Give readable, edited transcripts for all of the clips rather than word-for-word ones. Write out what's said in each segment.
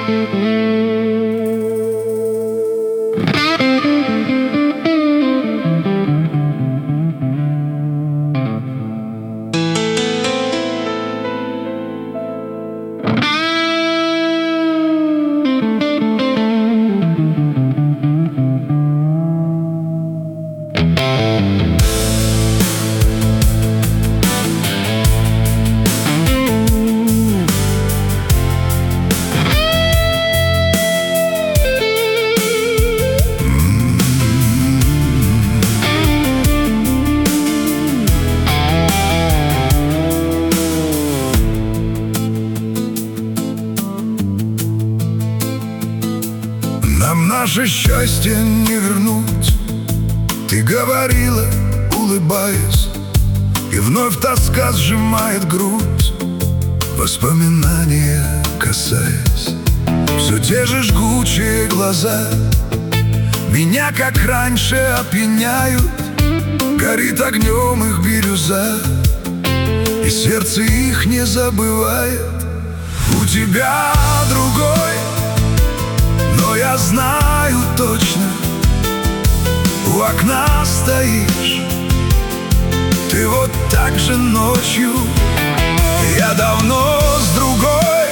Нам наше счастье не вернуть, ты говорила, улыбаясь, и вновь тоска сжимает грудь, воспоминания касаясь. Все те же жгучие глаза меня, как раньше, опьяняют. Горит огнем их бирюза, и сердце их не забывает. У тебя другой, но я знаю точно, у окна стоишь ты вот так же ночью. Я давно с другой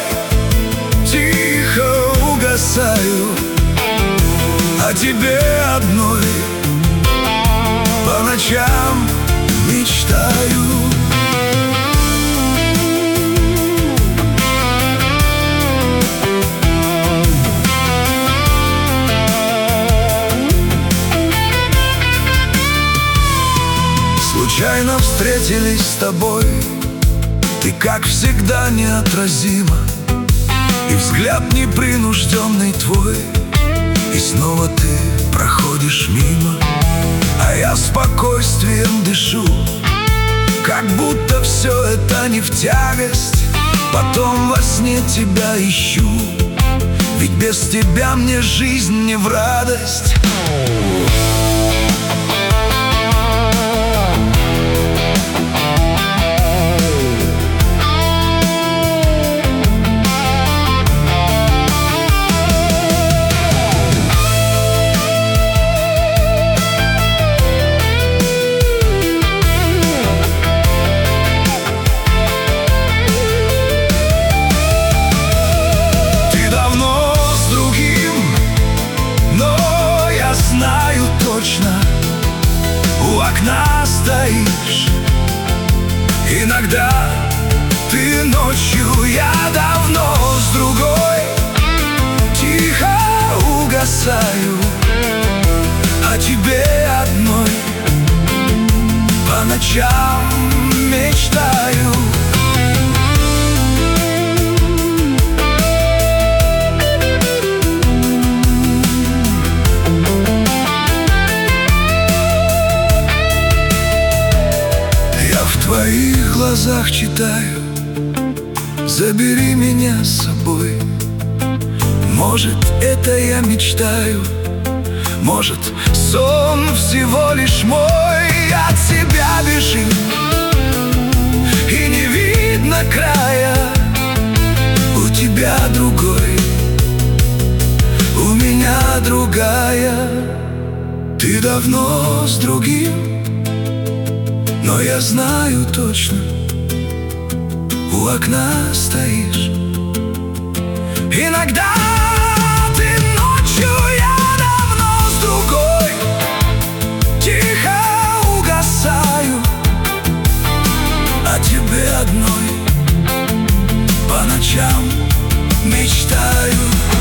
тихо угасаю, о тебе одной по ночам мечтаю. Случайно встретились с тобой, ты, как всегда, неотразима, и взгляд непринужденный твой, и снова ты проходишь мимо. А я спокойствием дышу, как будто все это не в тягость. Потом во сне тебя ищу, ведь без тебя мне жизнь не в радость. Знаю точно, у окна стоишь. Иногда ты ночью, я давно с другой тихо угасаю, о тебе одной по ночам мечтаю. В твоих глазах читаю: забери меня с собой. Может, это я мечтаю, может, сон всего лишь мой. От тебя бежим, и не видно края. У тебя другой, у меня другая. Ты давно с другим, но я знаю точно, у окна стоишь. Иногда ты ночью, я давно с другой тихо угасаю, о тебе одной по ночам мечтаю.